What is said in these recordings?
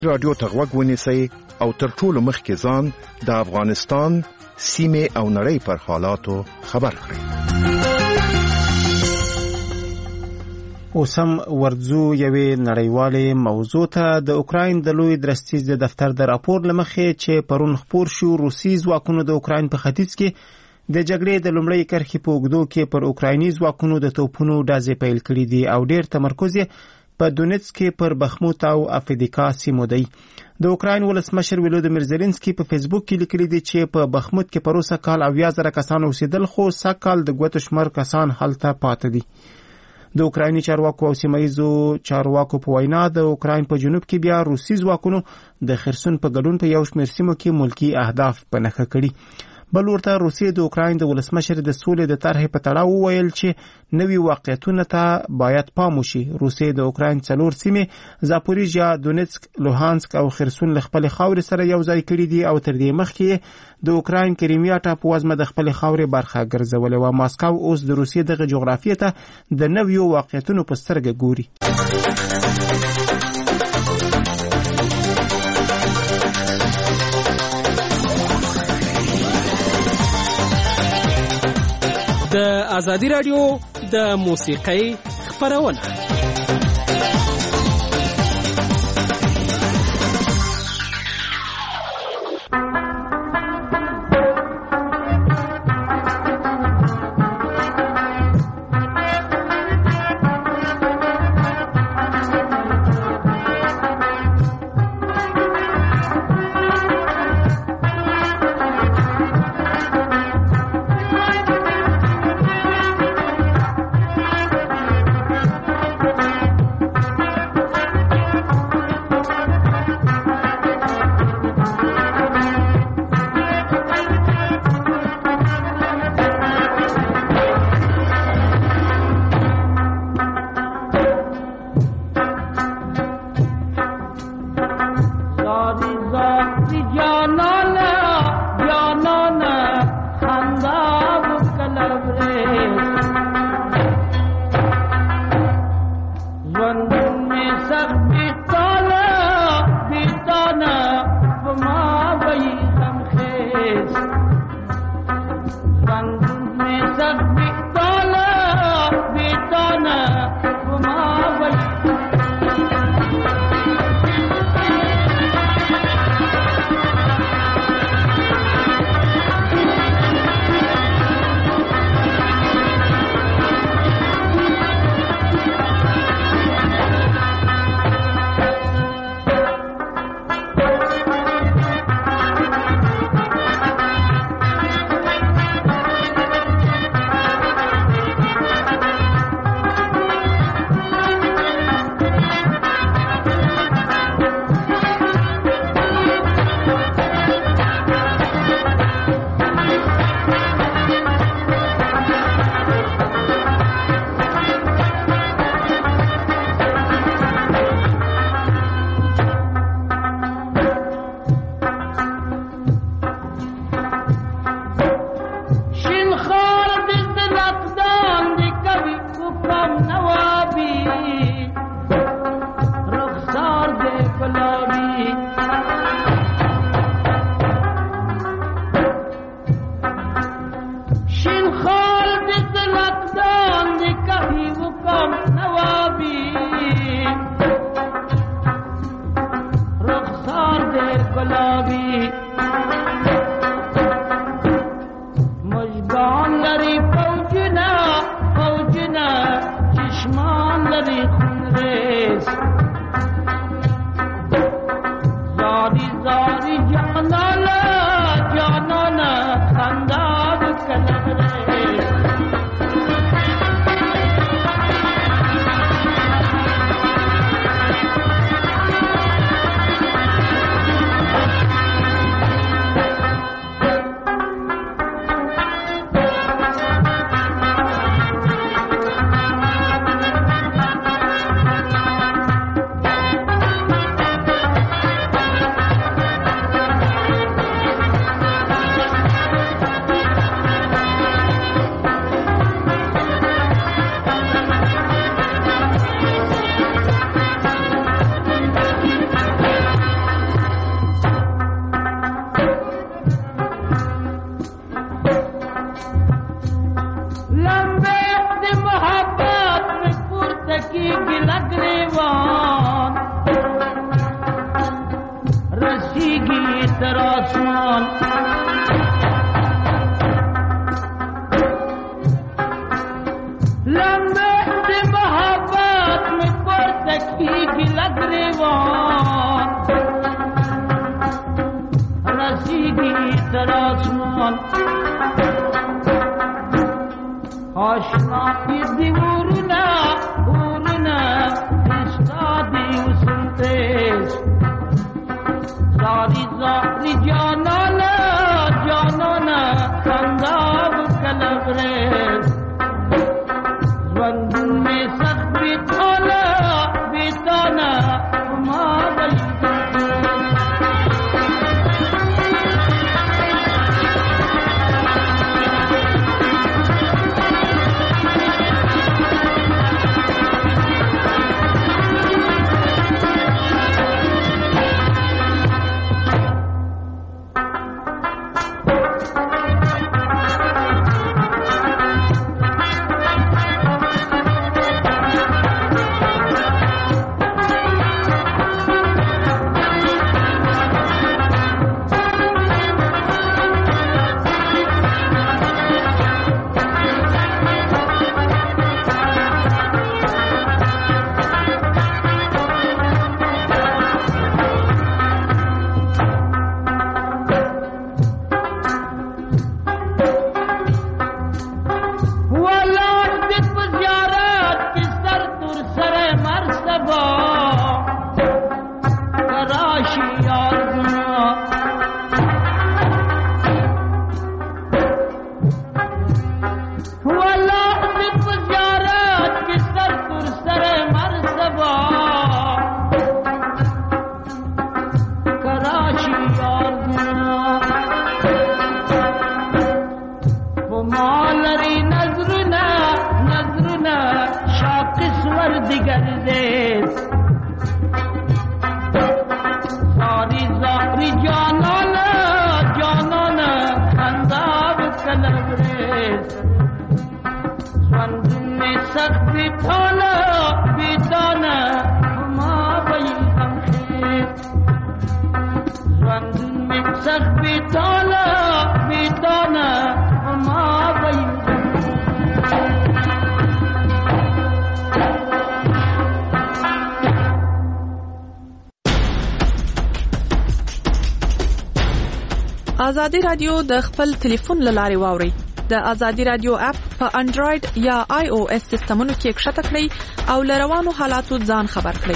رادیو ته غوږ ونیسئ او تر ټولو مخکې ځان د افغانستان سیمې او نړۍ پر حالاتو خبر کړئ. اوس هم ورځو یوې نړیوالې موضوع ته. د اوکراین د لوی درستیز د دفتر د راپور لمخې چې پرون خپور شو، روسي ځواکونو د اوکراین په ختیځ کې د جګړې د لومړۍ کرښې په اوږدو کې پر اوکرایني ځواکونو د توپونو ډزې پیل کړي دي او ډېر تمرکز یې په دونیتسک کې پر بخموت او افدیکا سیمو دی. د اوکراین ولسمشر ولودیمیر زيلنسکي په فیسبوک کې لیکلي دي چې په بخموت کې پروسه کال 80,000 کسان اوسېدل، خو سږکال د ګوتو شمېر کسان هلته پاتې دي. د اوکرایني چارواکو او سیمایي چارواکو په وینا د اوکراین په جنوب کې بیا روسي ځواکونو د خرسون په ګډون په یو شمېر سیمو کې ملکی اهداف په نښه کړي. بل ورته روسیې د اوکراین د ولسمشر د سولې د طرحې په تړاو وویل چې نوي واقعیتونو ته باید پام وشي. روسیې د اوکراین 4 سیمې زاپوریژیا، دونیتسک، لوهانسک او خرسون له خپل خاورې سره یو ځای کړي دي او تر دې مخکې د اوکراین کریمیا ټاپووزمه د خپل خاورې برخه ګرځولې و. ماسکو اوس د روسیې دغه جغرافیې ته د نویو واقعیتونو په سترګه ګوري. د ازادي رادیو د موسیقۍ خپرونه. جان آشنایی دیورونه استادی وسنتش زاری زاری جانانه خنداب کلبرش زندون میں سخت بیتانا ما ازادي رادیو د خپل ټلیفون لارې واوري. د ازادي رادیو اپ په انډراید یا آی او اس سیستمونو کې ښکته کړئ او لروانو حالاتو ځان خبر کړئ.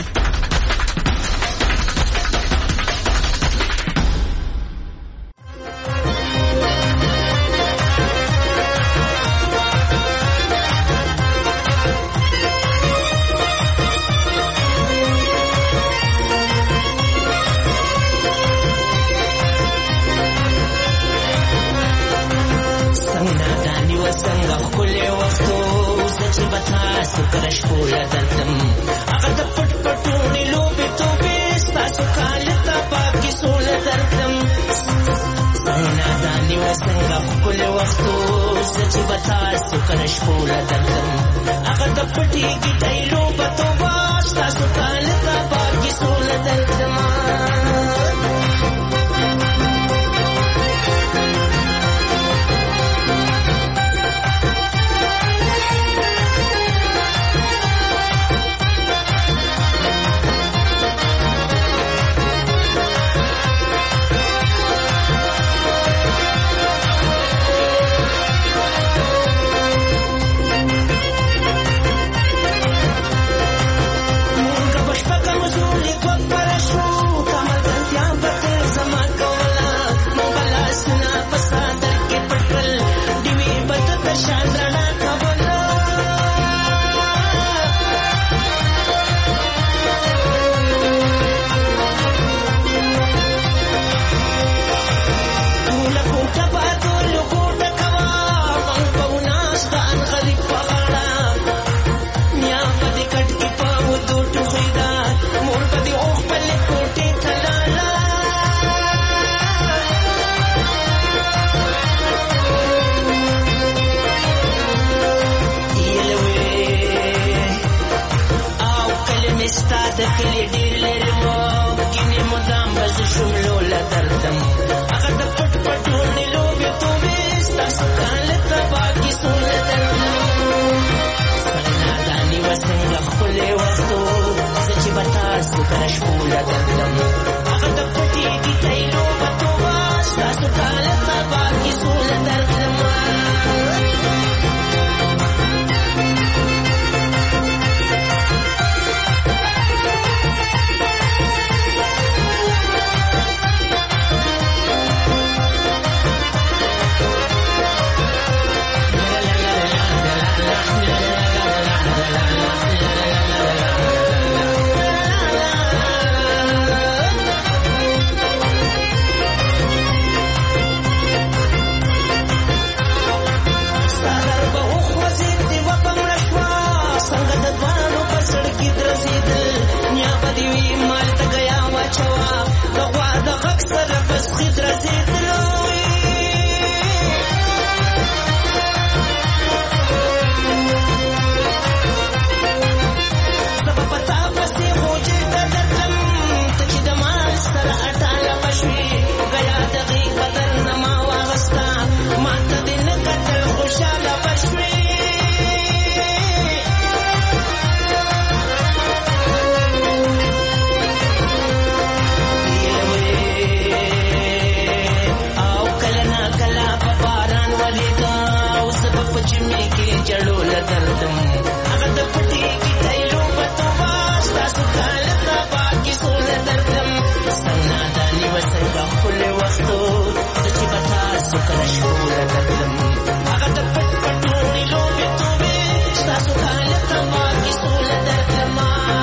وسای د خپل وختو چې بتا سو کله شوله درلم هغه د پټ پټونی لوبې توبې تاسو کاله تما کی سوله درلم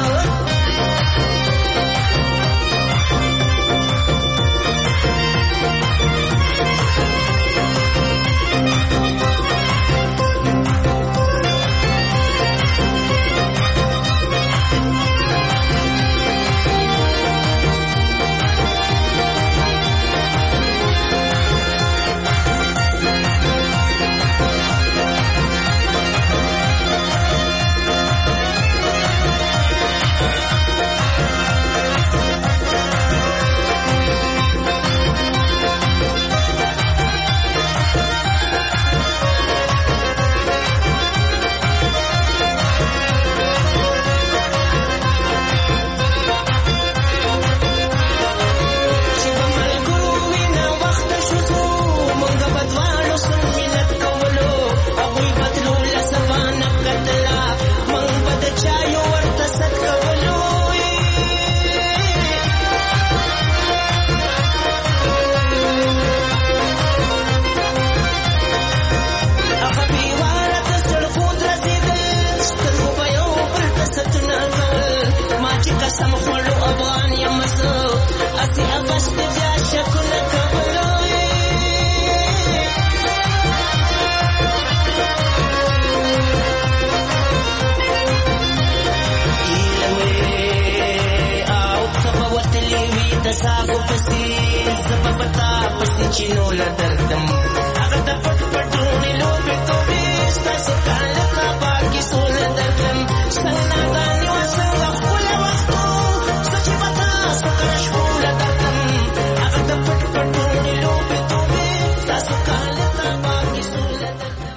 ساغو پسې زببتا پسې چینو لدردم هغه د پټ پټونی لوبې توبې ستاسو کاله کعبه کې سوله درلم سناګانې وڅنګه خپل وختو چې به تاسو کله شوله درلم هغه د پټ پټونی لوبې توبې ستاسو کاله کعبه کې سوله درلم.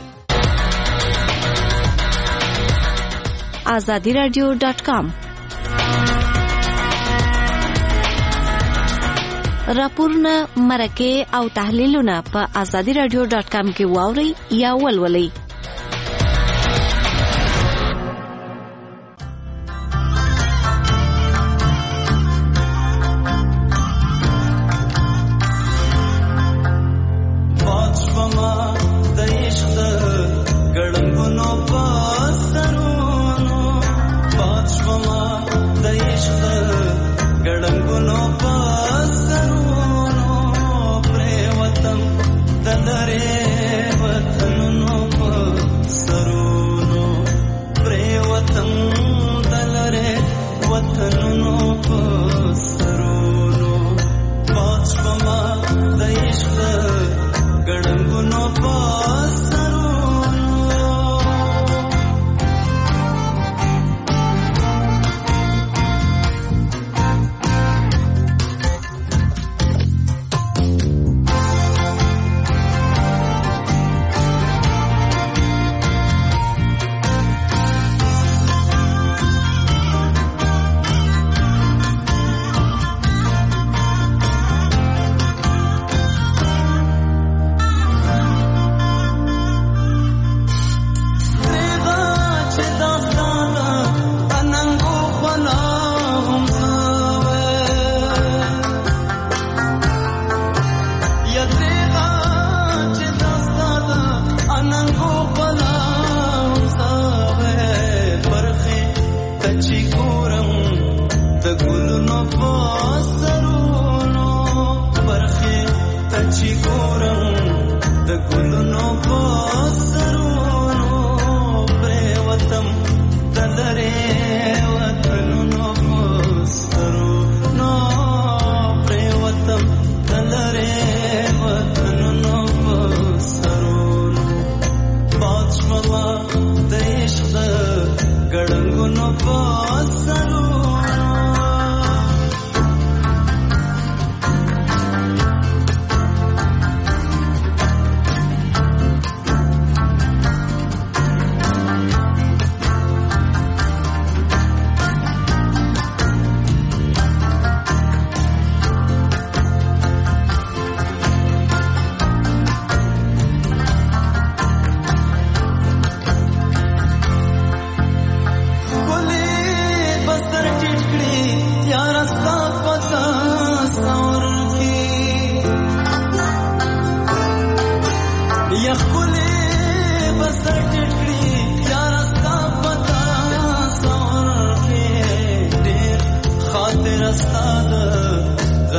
azadiradio.com راپورونه مرکه او تحلیلونه په azadiradio.com کې واوري یا ولولئ.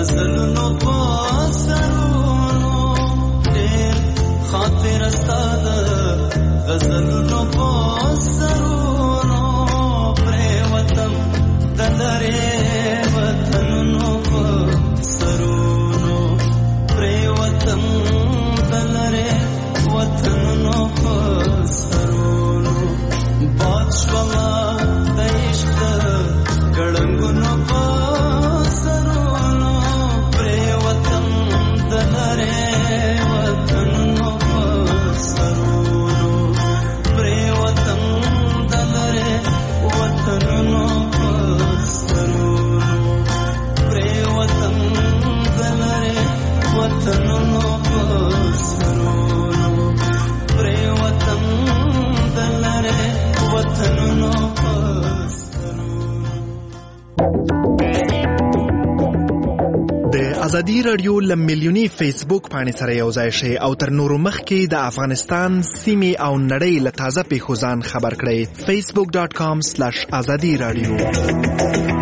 غزلونو په سرونو ډېر خاطر ستاد غزلونو په سرونو پرې وطن دلره وطنونو په سرونو پرې وطن دلره وطنونو په سرونو باچولا دایشت ګړنګونو په سرونو پرې وطن دلره وطنونو په سرونو پرې وطن دلره وطنونو په سرونو پرې وطن دلره وطنونو په سرونو پرې وطن دلره وطنونو په سرونو. د ازادي رادیو لمیلیونی فیسبوک باندې سره یو ځای شئ او تر نورو مخکې د افغانستان سیمې او نړۍ له تازه پیښو ځان خبر کړئ. facebook.com/azadi radio.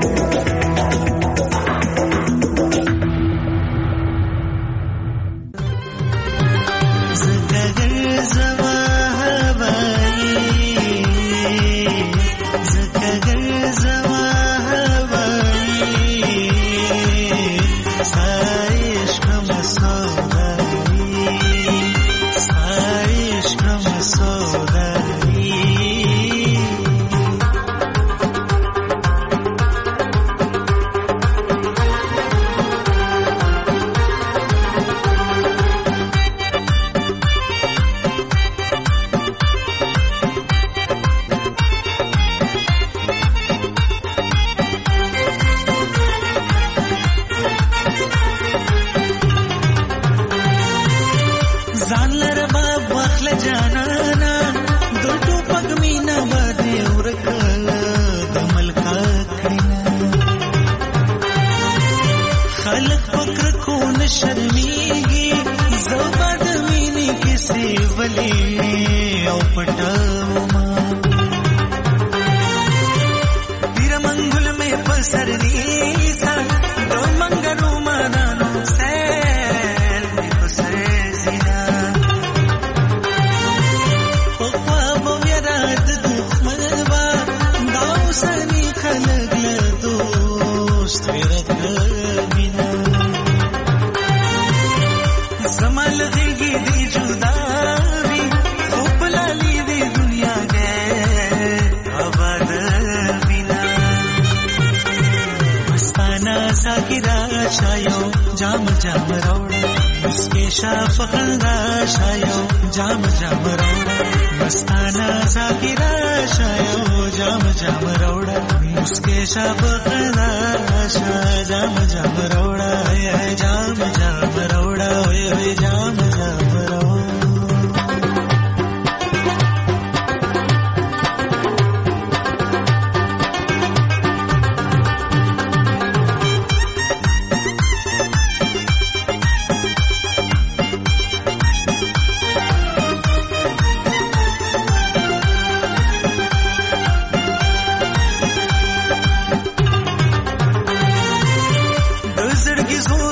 زړګي زو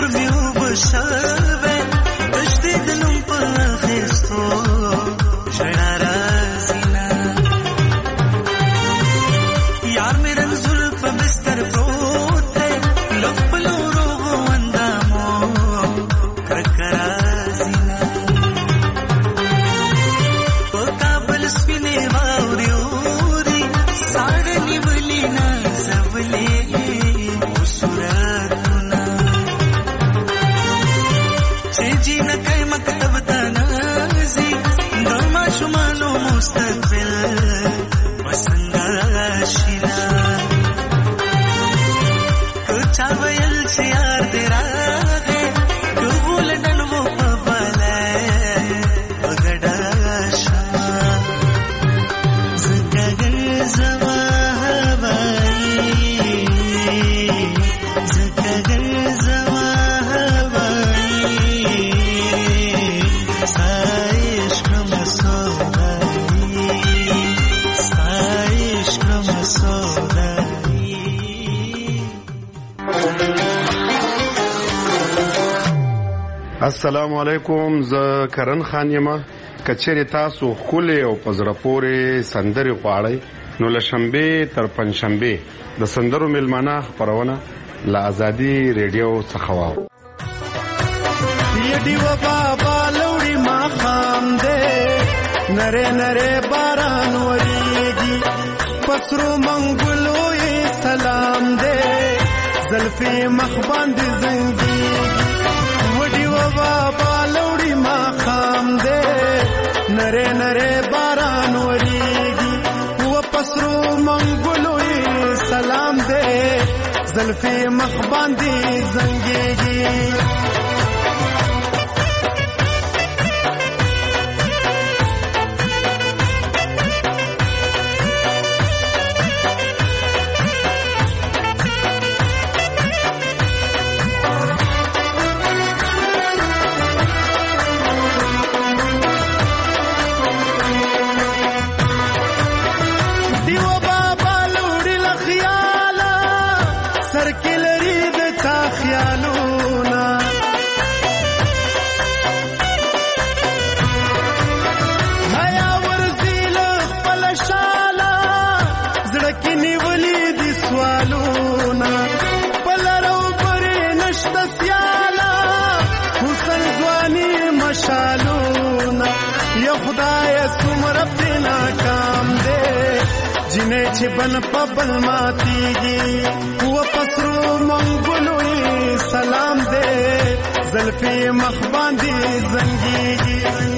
السلام علیکم، زه کرن خان یم. کچېرې تاسو ښکلې او په زړه پورې سندرې غواړئ نو له شنبې تر پنجشنبې د سندرو میلمانه خپرونه له ازادي ریډیو څخه واورئ. یډي و بابا لوړی ماښام دی، نری نری باران وریږي، پسرو منګلو یې سلام دی، زلفې مخ باندې زنګېږي. وډي و بابا لوړی ماښام دی، نری نری باران وریږي، و پسرو منګلو یې سلام دی، زلفې مخ باندې زنګېږي. چې بن پبل ماتیږي، و پسرو منګلو سلام دې، زلفې مخ باندې زنګېږي.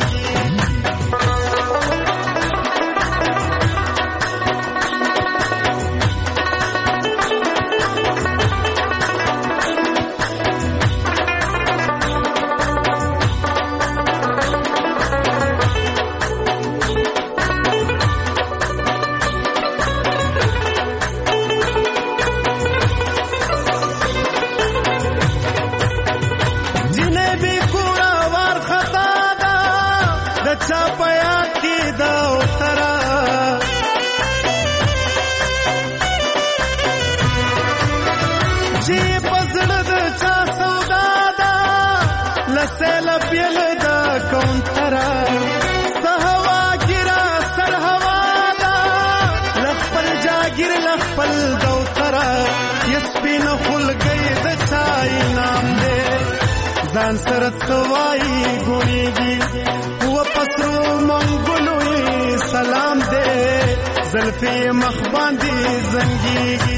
ځان سره توای ګورېږي، و پسرو منګلو سلام دې، زلفې مخ باندې زنګېږي.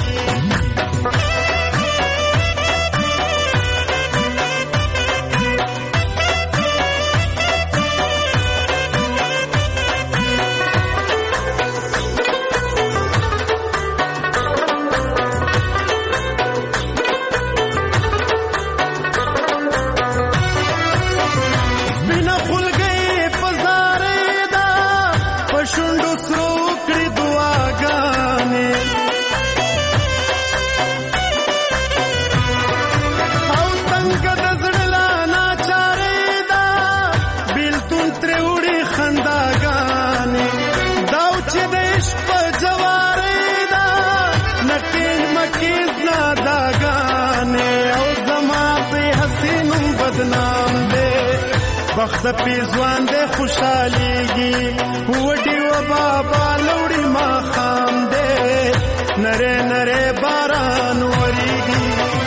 وخت پیزوان دې خوشاليږي، وډي و بابا لوړی ماښام دې، نری نری باران وریږي.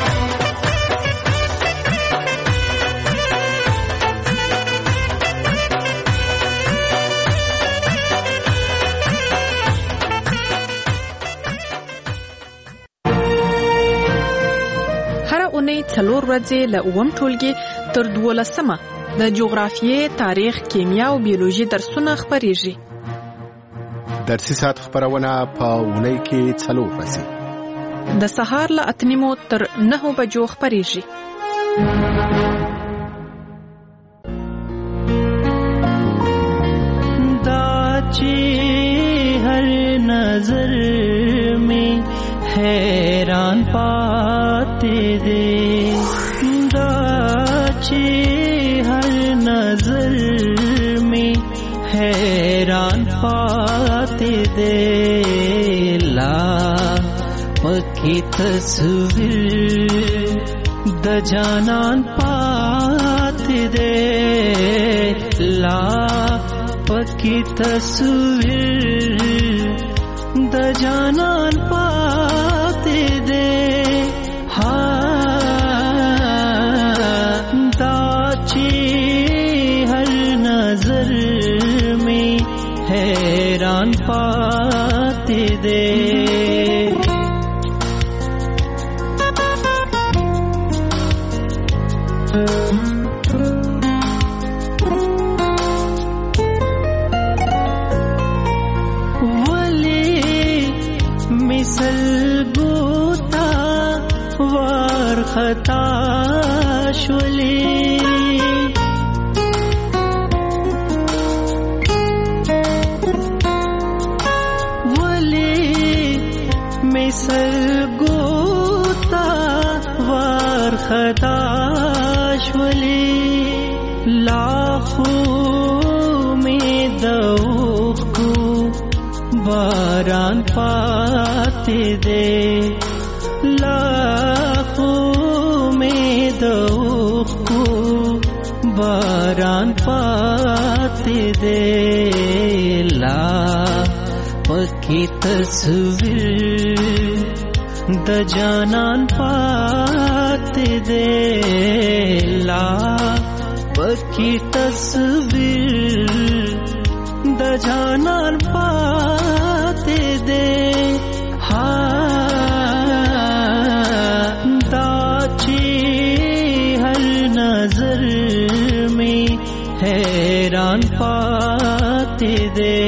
هر اونۍ 4 ورځې له اووم ټولګي تر 12مه د جغرافیې، تاریخ، کیمیا او بیولوژي درسونه خپریږي. درسي ساعت خبرونه په اونۍ کې 4 ورځې د سهار له 8 تر 9 بجو خپریږي. दाची हर नजर में हैरान पाते दे, दाची हर नजर में हैरान पाते दे, ला पक्की तस्वीर د جانان پاتې دې لا پکې تصویر د جانان پاتې دې دا چې هر نظر میں حیران پاتې دې خطا شولې ولې مثل ګوتا ور خطا شولې لاخو می دوخ کو باران پاتې دې باران پاتې دې لا پکې تصویر د جانان پاتې دې لا پکې تصویر د جانان پاتې دې دا چې هر نظر حیران پاتے دے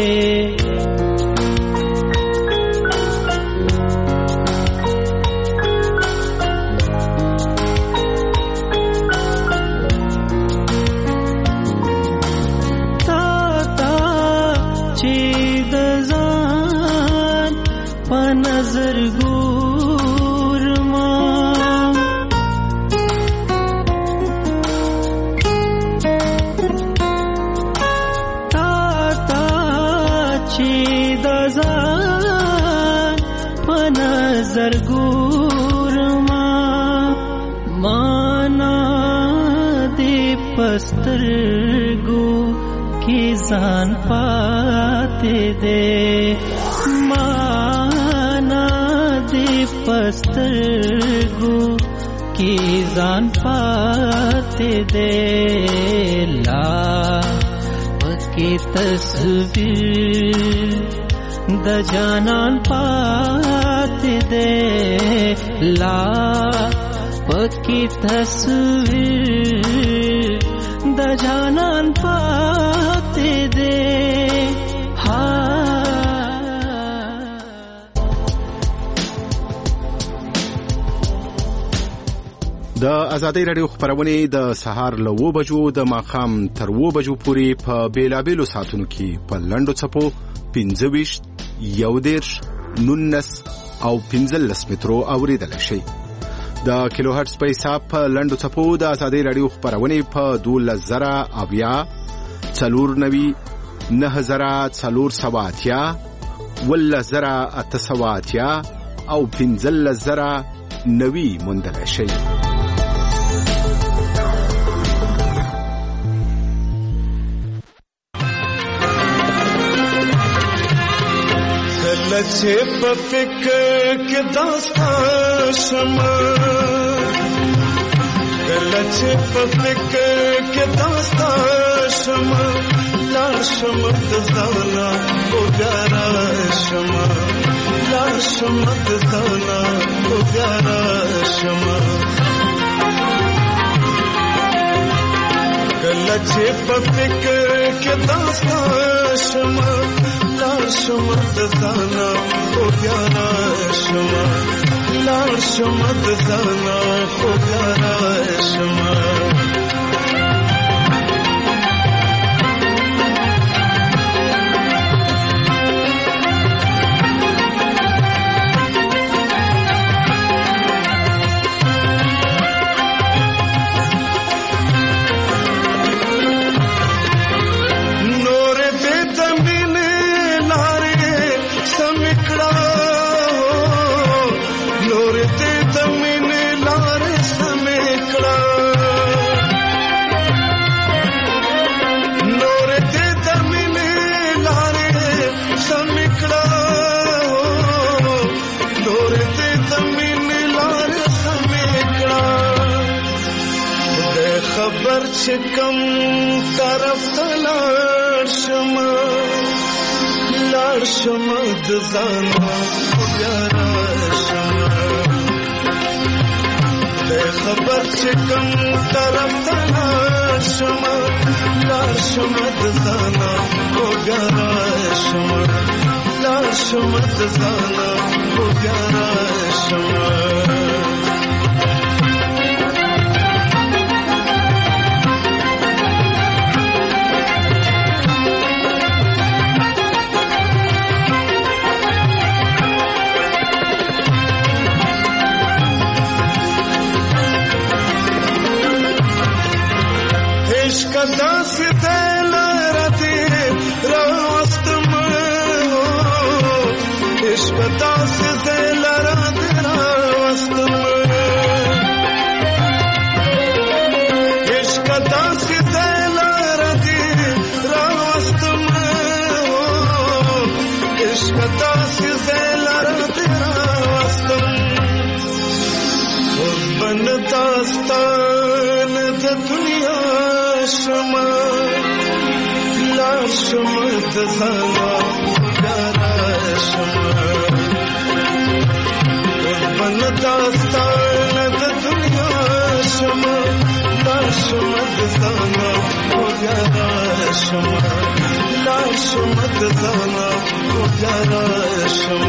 تا چید زان پا نظر گور ماں زرګورما مانا دې پسترګو کې ځان پاتې دې مانا دې پسترګو کې ځان پاتې دې لا پکې تصویر د جانان پاتې دې لا پکې تصویر د جانان پاتې دې د ازادۍ رادیو خبرونه د سهار له 9 بجو د ماخام تر 9 بجو پورې په بیلابېلو ساعتونو کې په لنډو څپو 25 11 19 او 15 مترو اوریدل شي د کیلو هرتز په حساب په لنډو څپو د ازادۍ رادیو خبرونه په 12000 اویا 490 9480 ولزرا اتسواتیا او 15000 نوي مندل شي لچه په فکر کې داستا شمه لچه په فکر کې داستا شمه لا شمه تزانا او ګرا شمه لا شمه تزانا او ګرا شمه لچه په فکر کې داستا شمه لار شمت زانا خو پیارا شما لار شمت زانا خو پیارا شما خبر چې کوم طرف ته لاړ شم د ځان بیا راشم خبر چې کوم طرف ته لاړ شم د ځان بیا راشم د ځان بیا راشم کدا ستل راته راستم عشق دا ستل راته راستم عشق دا ستل راته راستم عشق دا ستل راته راستم بن داستان د دنیا شما لاشم د زما ګراشم بن داستان د دنیا شما لاشم د زما ګراشم لاشم د زما ګراشم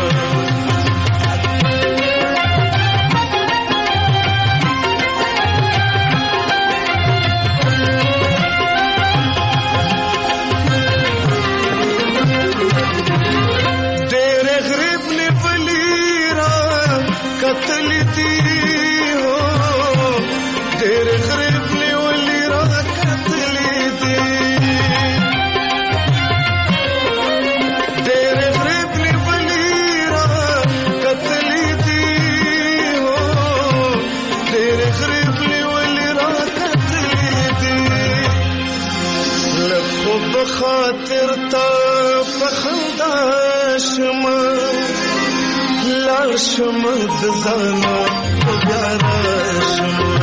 خاطر تا پخندا شما لال شما د زانا پیارا شما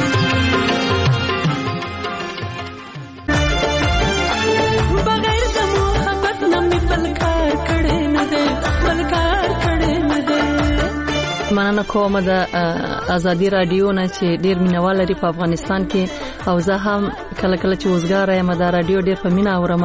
بغیر د محبت نمې بلکار کړه نه ده بلکار کړه نه ده. مننه کوم د ازادي رادیو نه چې ډیر مینوال لري په افغانستان کې او زه هم کله کله چې وزګار یم د رادیو ډیر په مینا اورم.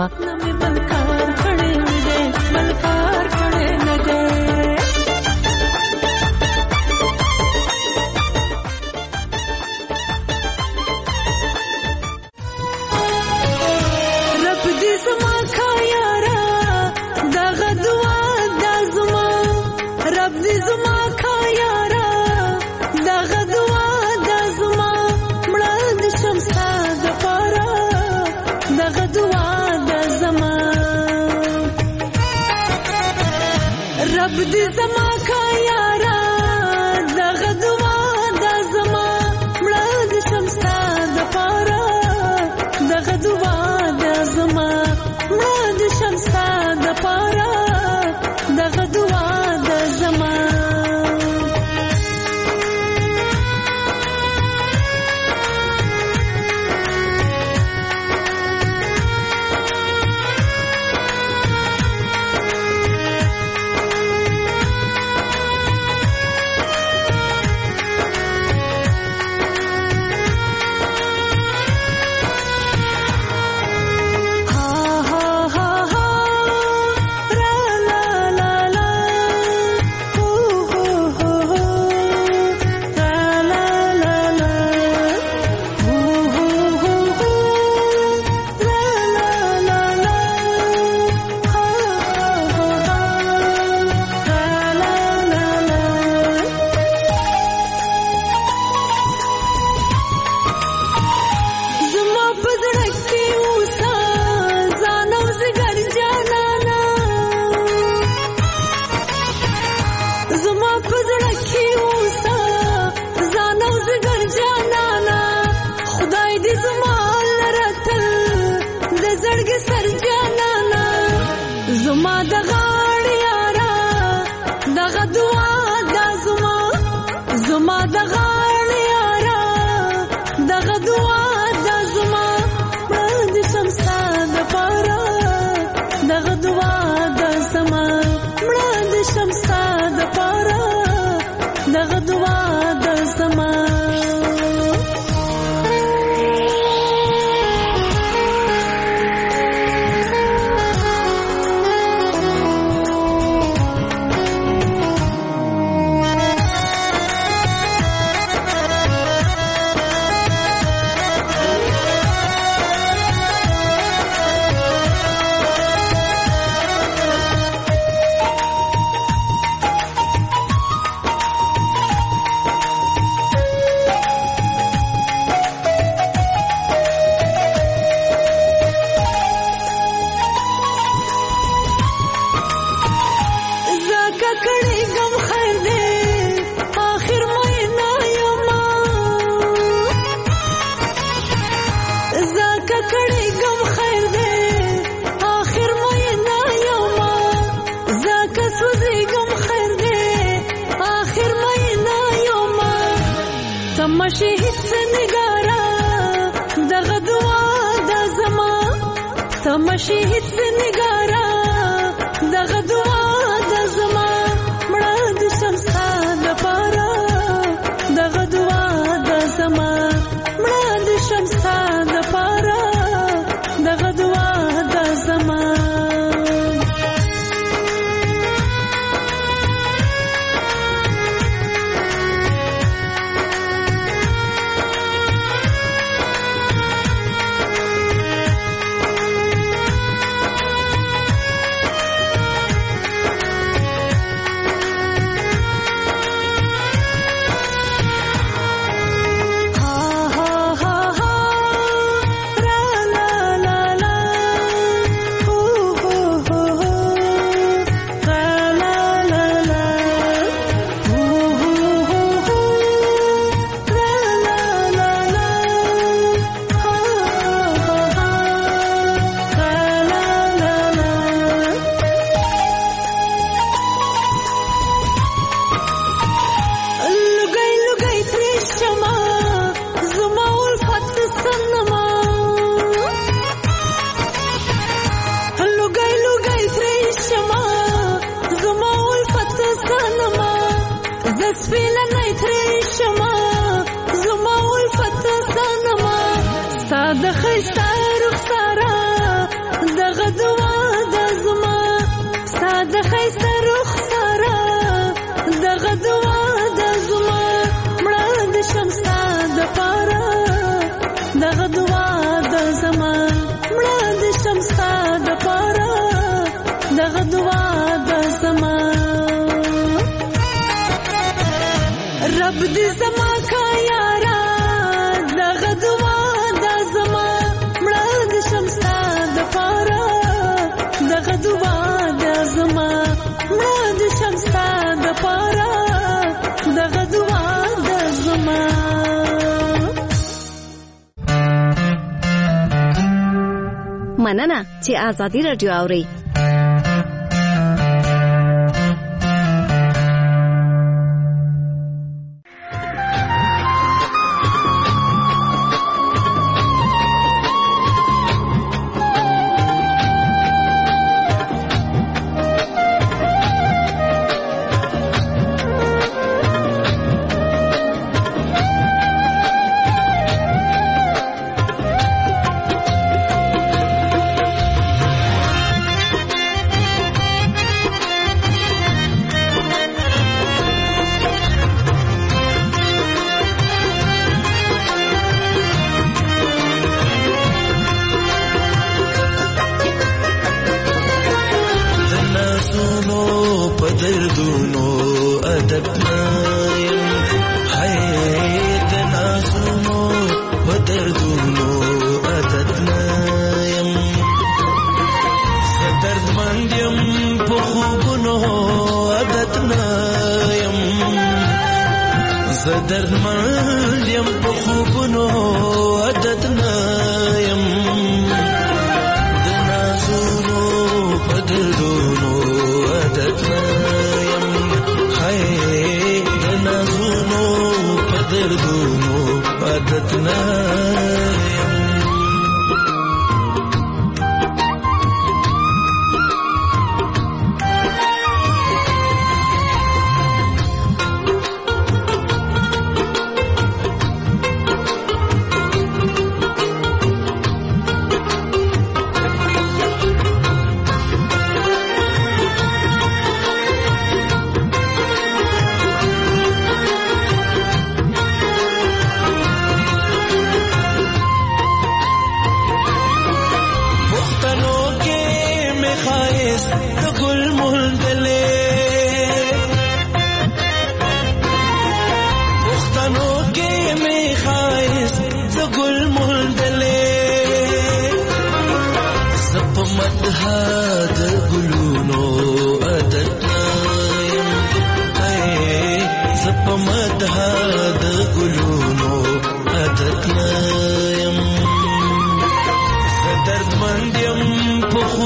زما د غاړې یارا دغه دعا د کم شهید نگارا دغه دعا د زما مړه د شمستا د پاره دغه دعا د زما مړه د شمستا د پاره دغه دعا د زما مننه چې آزادي رادیو اوري.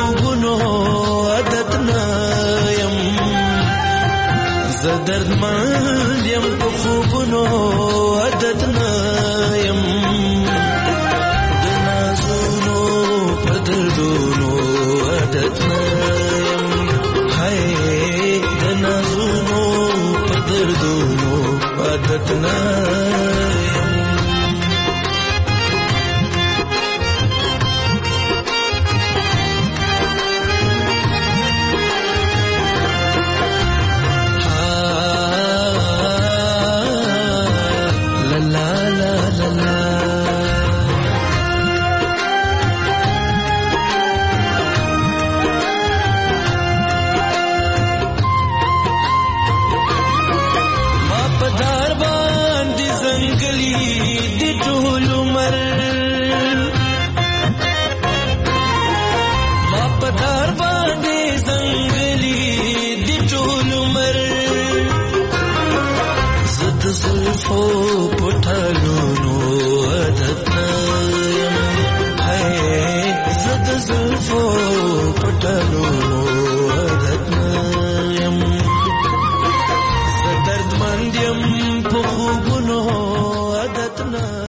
دردمن